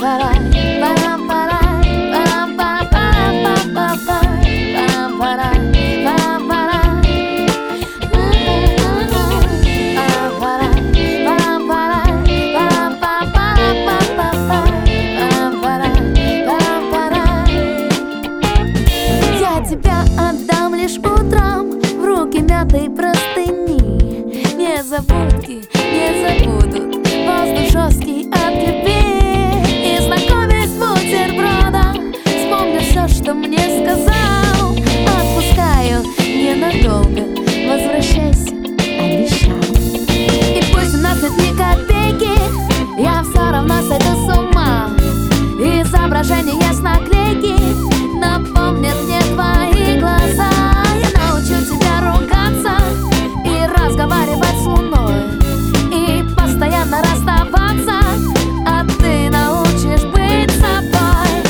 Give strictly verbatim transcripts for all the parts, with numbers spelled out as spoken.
Тебя отдам лишь утром в руки мятой простыни. Незабудки не забудут воздух жесткий от любви. И знакомясь с бутербродом, вспомню все, что мне сказал. Отпускаю ненадолго, возвращайся, обещал. И пусть у нас нет ни копейки, я все равно сойду с ума. Изображение с наклейки напомнят мне твои глаза. Я научу тебя ругаться и разговаривать с луной, и постоянно расставаться, а ты научишь быть собой.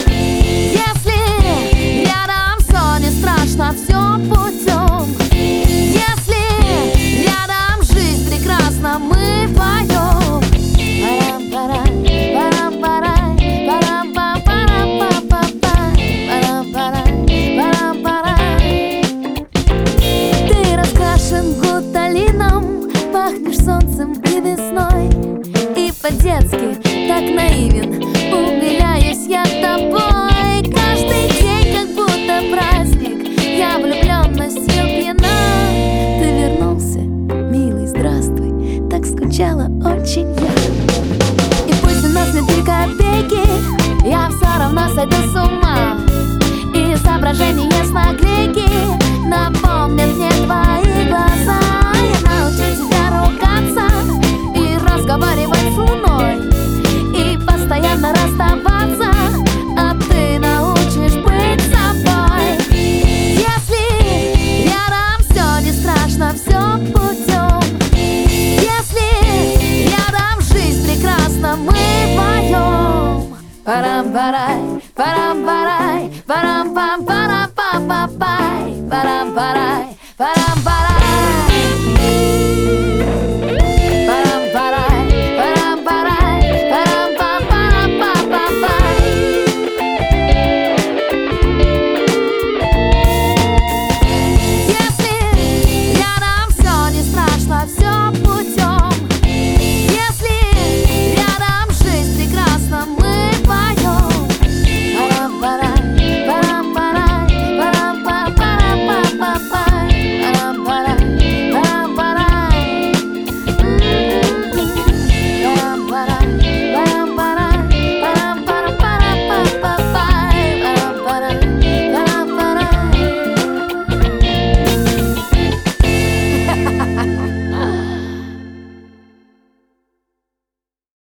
Если рядом все не страшно, все путем. Если рядом жизнь прекрасна, мы поем. Пахнешь солнцем и весной, и по-детски так наивен, умиляюсь я тобой. Каждый день как будто праздник, я влюбленностью пьяна. Ты вернулся, милый, здравствуй, так скучала очень я. И пусть у нас нет ни копейки, я все равно сойду с ума. Изображение с наклейки напомнят мне твои глаза. Разговаривать с луной и постоянно расставаться, а ты научишь быть собой. Если рядом все не страшно, все путем. Если рядом жизнь прекрасна, мы поем. Парам-парай, парам-парай, парам-пам-парам-пам-пам-пай, парам-парай, парам-парай.